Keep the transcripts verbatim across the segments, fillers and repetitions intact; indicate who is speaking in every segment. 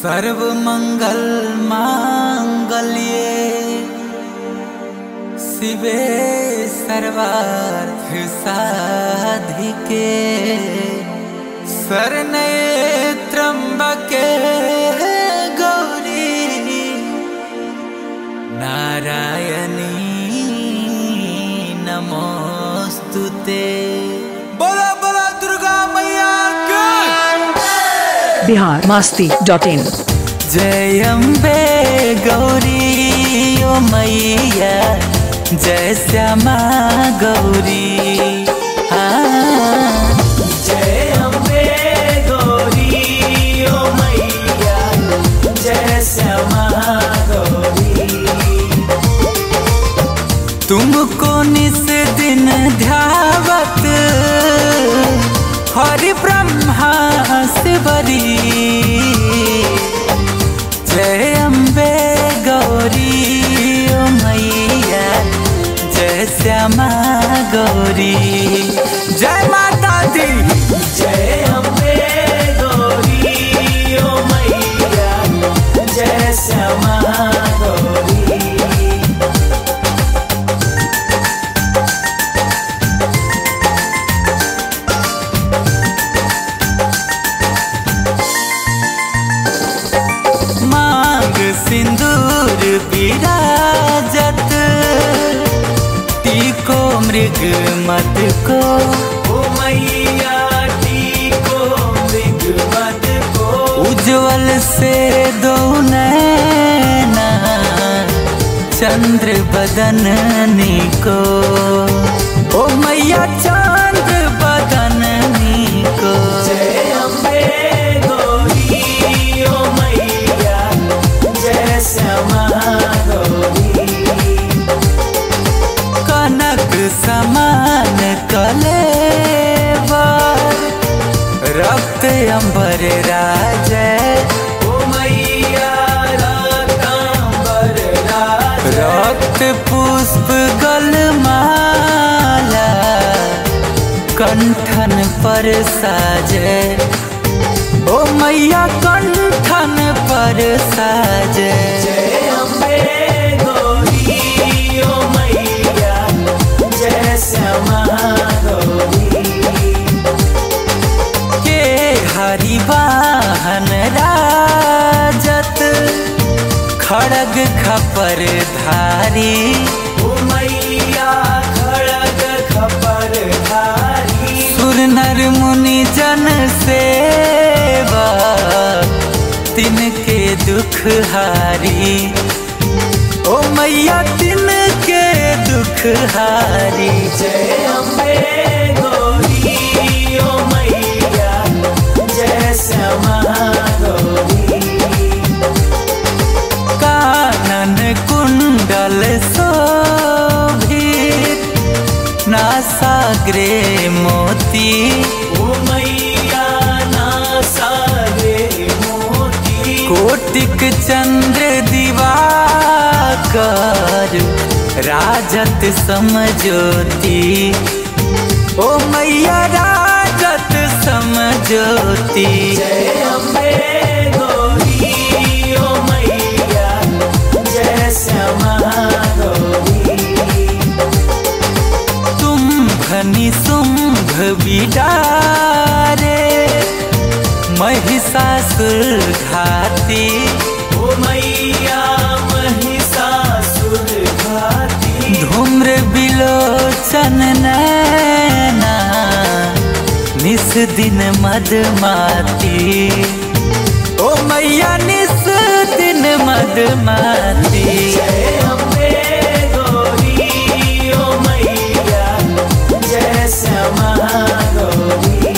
Speaker 1: सर्व मंगल मांगल्ये शिवे सर्वार्थ साधिके शरण्ये त्र्यंबके गौरी नारायणी नमोस्तुते। बोला बोला दुर्गा मैया की।
Speaker 2: Bihar Masti dot in.
Speaker 1: जय अम्बे गौरी ओ मैया जय श्यामा गौरी। हाँ जय अम्बे गौरी ओ मैया जय श्यामा गौरी। तुमको निस दिन ध्यावत हरि ब्रह्मा शिवरी। जय अम्बे गौरी ओ मैया जय श्यामा गौरी। जय माता दी। जय अम्बे गौरी ओ मैया जय श्यामा गौरी। सिंदूर विराजत टीको मृग मत को ओ मैया टीको मृग मत को। उज्जवल से दो नैना चंद्र बदन को ओ मैया चंद्र बदन को। जय अम्बे गौरी ओ मैया जय श्यामा गौरी। कनक समान कलेवर रक्त अंबर राजै ओ मैया रक्त अंबर राजै। रक्त पुष्प गलमाला कंठन पर साजै ओ मैया कंठन पर साजे। जय अम्बे गौरी ओ मैया जय श्यामा गौरी। के हरि वाहन राजत खड़ग खपर धारी ओ मैया खड़ग खपर धारी। सुर नर मुनि जन सेवा तिनके दुख हारी ओ मैया तिनके दुख हारी। जय अम्बे गौरी ओ मैया जय श्यामा गौरी। कानन कुंडल शोभित नासाग्रे मोती ओ मैया नासाग्रे मोती। कोटिक चंद्र दिवाकर राजत समज्योति ओ मैया राजत समज्योति। जय अम्बे गौरी ओ मैया जय श्यामा गौरी। तुम्भनि शुंभ बिडारे महिषासुर घाती ओ मैया महिषासुर घाती। धूम्र बिलोचन नैना निस दिन मदमाती ओ मैया निस दिन मदमाती। जय अम्बे गौरी ओ मैया जय श्यामा गौरी।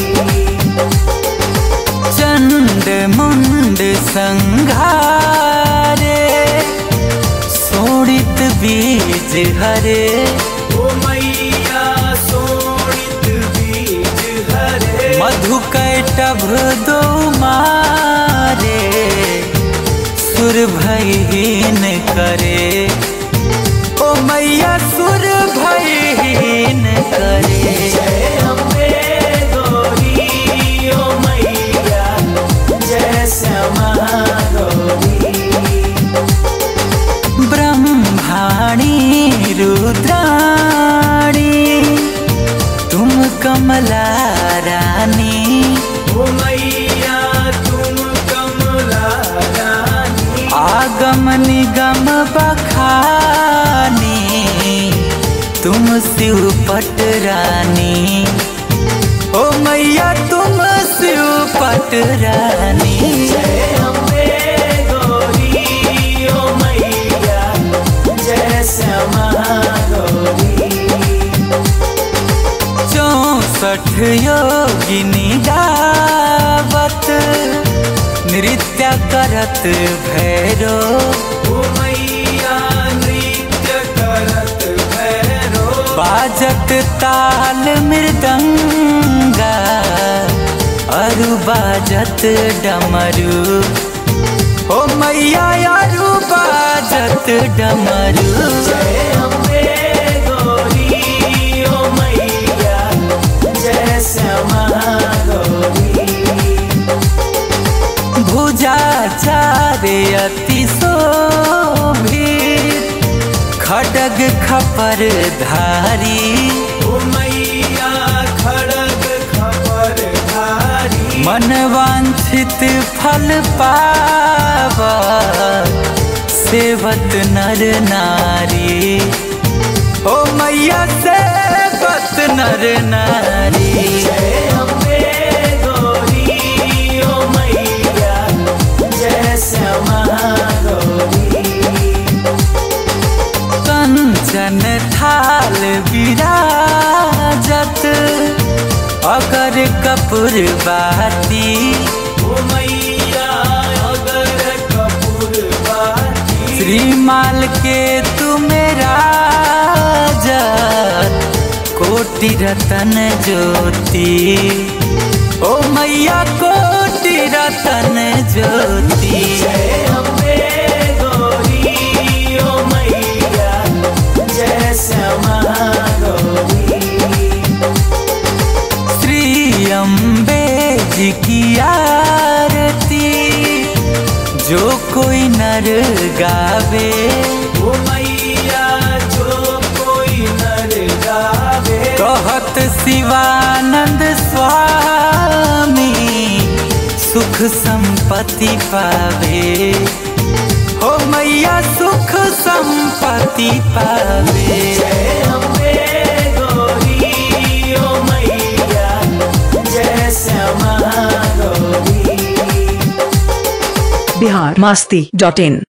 Speaker 1: चंड मुंड संघारे सोड़ित बीज हरे ओ मैया सोड़ित बीज हरे। मधु कैटभ दो मारे सुर भयहीन करे ओ मैया सुर भयहीन करे। जय अम्बे गौरी ओ मैया जय श्यामा गौरी। आगम निगम बखानी तुम शिव पट रानी। ओ मैया तुम शिव पट रानी।
Speaker 3: जय अम्बे गौरी ओ मैया जय श्यामा गौरी।
Speaker 1: चौसठ योगिनी गावत नृत्य करत भैरो।
Speaker 3: ओ मैया नृत्य करत भैरो।
Speaker 1: बाजत ताल मृदंगा अरु बाजत डमरू। ओ मैया अरु बाजत डमरू।
Speaker 3: जय अम्बे गौरी ओ मैया जय श्यामा गौरी।
Speaker 1: भुजा चारे अति शोभित खड्ग खपर धारी।
Speaker 3: ओ मैया खड्ग खपर धारी।
Speaker 1: मन वांछित फल पावा सेवत नर नारी। ओ मैया सेवत नर नारी।
Speaker 3: जय अम्बे गौरी ओ मैया जय श्यामा गौरी।
Speaker 1: कंचन थाल विराजत अगर कपूर बाती।
Speaker 3: ओ मैया अगर कपूर बाती।
Speaker 1: श्रीमाल के तुमेरा कोटि रतन ज्योति। ओ मैया कोटि रतन ज्योति।
Speaker 3: जय अम्बे गौरी ओ मैया जय श्यामा गौरी।
Speaker 1: श्री अम्बे जी की आरती जो कोई नर गावे।
Speaker 3: ओ मैया जो कोई नर गावे।
Speaker 1: कहत शिवानंद स्वामी सुख संपत्ति पावे। हो मैया सुख संपत्ति पावे।
Speaker 3: जय अम्बे गौरी ओ मैया जय श्यामा गौरी।
Speaker 2: बिहार मस्ती डॉट इन।